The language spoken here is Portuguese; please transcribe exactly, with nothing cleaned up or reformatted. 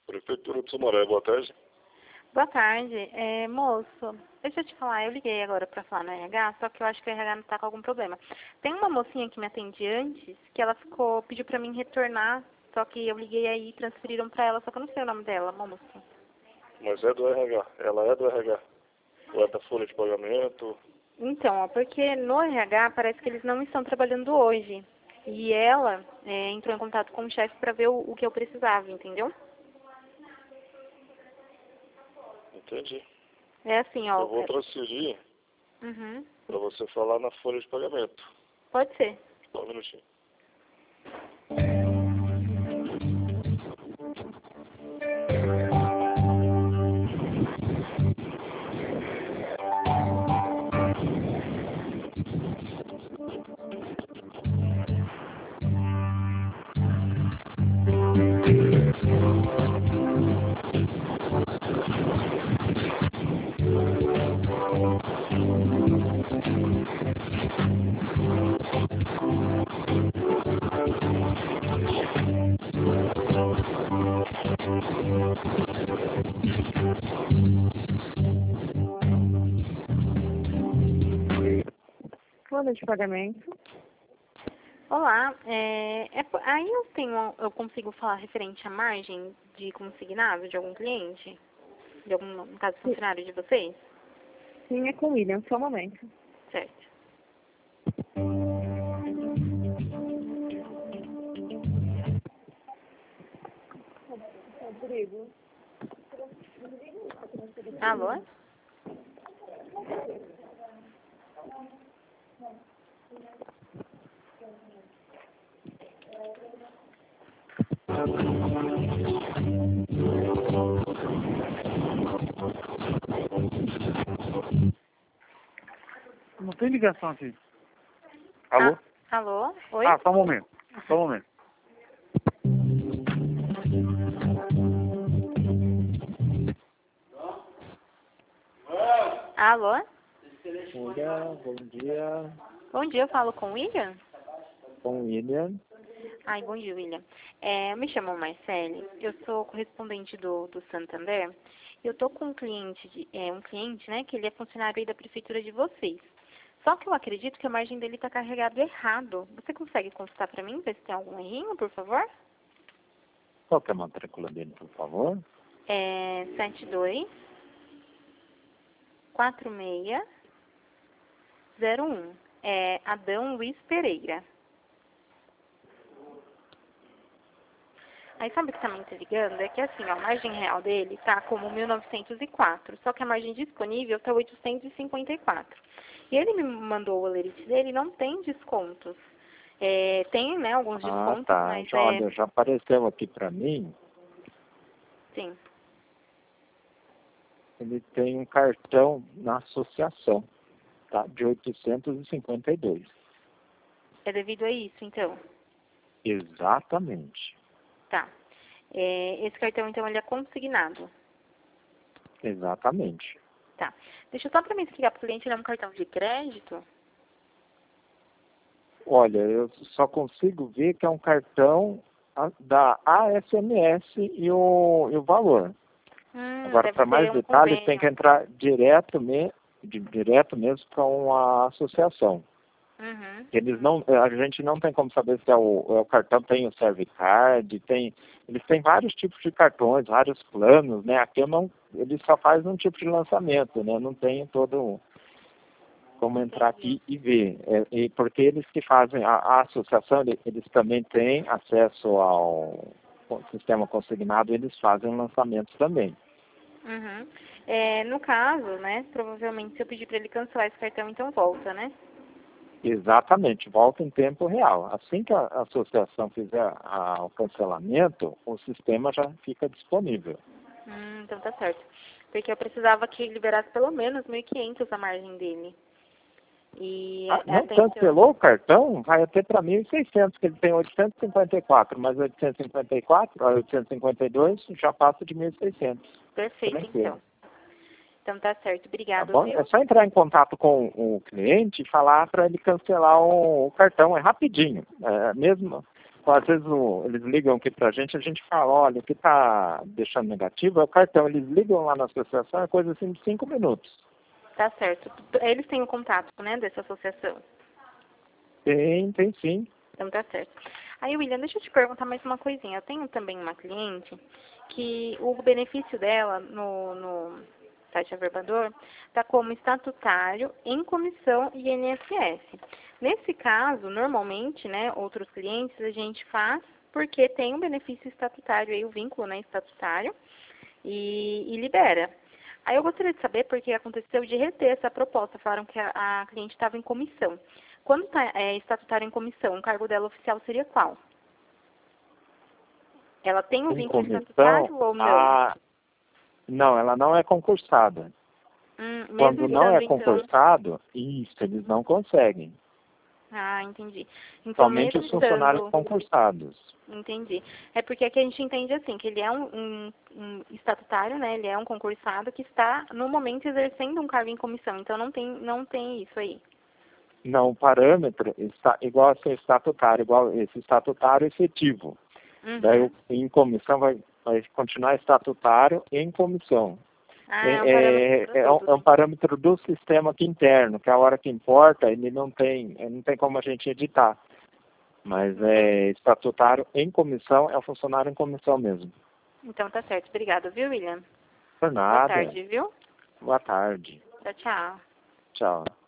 Prefeitura de Sumaré, boa tarde. Boa tarde. É, moço, deixa eu te falar, eu liguei agora pra falar no R H, só que eu acho que o R H não tá com algum problema. Tem uma mocinha que me atende antes, que ela ficou, pediu pra mim retornar, só que eu liguei aí e transferiram pra ela, só que eu não sei o nome dela, moço. Mas é do R H, ela é do R H. Ou é da folha de pagamento? Então, ó, porque no R H parece que eles não estão trabalhando hoje. E ela é, entrou em contato com o chefe pra ver o, o que eu precisava, entendeu? Entendi. É assim, ó. Eu vou é- transferir Uhum. para você falar na folha de pagamento. Pode ser. Só um minutinho. Folha de pagamento. Olá, é, é po- aí eu tenho, eu consigo falar referente à margem de consignado de algum cliente? De algum, no caso, funcionário de vocês? Sim, é com o William, só um momento. Certo. Rodrigo. Alô? Não tem ligação aqui. Ah, alô? Oi? Ah, só um momento. Só um momento. Alô? Olá, bom dia. Bom dia, eu falo com o William? Com o William. Ai, bom dia, William. É, eu me chamo Marcele, eu sou correspondente do, do Santander. Eu tô com um cliente, de, é, um cliente, né, que ele é funcionário aí da prefeitura de vocês. Só que eu acredito que a margem dele está carregado errado. Você consegue consultar para mim, ver se tem algum errinho, por favor? Qual que é a matrícula dele, por favor? É sete dois quatro seis zero um. É Adão Luiz Pereira. Aí sabe o que tá me intrigando? É que assim, ó, a margem real dele tá como mil novecentos e quatro, só que a margem disponível tá oitocentos e cinquenta e quatro. E ele me mandou o olerite dele e não tem descontos. É, tem, né, alguns Ah, descontos, tá. mas Já, é... olha, já apareceu aqui para mim. Sim. Ele tem um cartão na associação, tá? De oitocentos e cinquenta e dois. É devido a isso, então. Exatamente. Tá. É, esse cartão, então, ele é consignado. Exatamente. Tá. Deixa eu só para me explicar para o cliente, ele é um cartão de crédito? Olha, eu só consigo ver que é um cartão a- da A S M S e o, e o valor. Hum, Agora, deve para ser mais um detalhes, convênio. tem que entrar direto, me, de, direto mesmo com a associação. Uhum. Eles não, a gente não tem como saber se é o, é o cartão tem o Servicard, tem, eles têm vários tipos de cartões, vários planos, né? Aqui eu não, eles só fazem um tipo de lançamento, né? Não tem todo como entrar aqui e ver. É, e porque eles que fazem a, a associação, eles, eles também têm acesso ao sistema consignado, eles fazem lançamentos também. Uhum. É, no caso, né, provavelmente se eu pedir para ele cancelar esse cartão, então volta, né? Exatamente, volta em tempo real. Assim que a associação fizer a, o cancelamento, o sistema já fica disponível. Hum, então tá certo. Porque eu precisava que ele liberasse pelo menos mil e quinhentos a margem dele. E Ah, é, não até então... cancelou o cartão, vai até para mil e seiscentos, que ele tem oitocentos e cinquenta e quatro, mas oitocentos e cinquenta e quatro, oitocentos e cinquenta e dois já passa de mil e seiscentos. Perfeito, Tranquilo. então. Então tá certo. Tá Obrigado, bom? viu? É só entrar em contato com o cliente e falar para ele cancelar o, o cartão, é rapidinho. É, mesmo às vezes o, eles ligam aqui pra gente, a gente fala, olha, o que tá deixando negativo é o cartão. Eles ligam lá na associação, é coisa assim de cinco minutos. Tá certo. Eles têm o contato, né, dessa associação. Tem, tem sim. Então tá certo. Aí, William, deixa eu te perguntar mais uma coisinha. Eu tenho também uma cliente que o benefício dela no, no site Averbador está como estatutário, em comissão e I N S S. Nesse caso, normalmente, né, outros clientes a gente faz porque tem um benefício estatutário, aí o vínculo, né, estatutário, e, e libera. Aí eu gostaria de saber porque aconteceu de reter essa proposta, falaram que a, a cliente estava em comissão. Quando está é, estatutário em comissão, o cargo dela oficial seria qual? Ela tem um Em vínculo comissão, estatutário ou não? a... Não, ela não é concursada. Hum, mesmo Quando não é estando, então... concursado, isso, eles não conseguem. Ah, entendi. Então, Somente mesmo os funcionários estando... concursados. Entendi. É porque aqui a gente entende assim, que ele é um, um, um estatutário, né? Ele é um concursado que está, no momento, exercendo um cargo em comissão. Então, não tem, não tem isso aí. Não, o parâmetro está igual a ser estatutário, igual esse estatutário efetivo. Uhum. Daí, o- em comissão, vai, vai continuar estatutário em comissão. Ah, é um É, parâmetro é, é, um, é um parâmetro do sistema aqui interno, que a hora que importa, ele não tem, não tem como a gente editar. Mas é estatutário em comissão, é o funcionário em comissão mesmo. Então, tá certo. Obrigada, viu, William? Por Boa nada. tarde, viu? Boa tarde. Tchau, tchau. Tchau.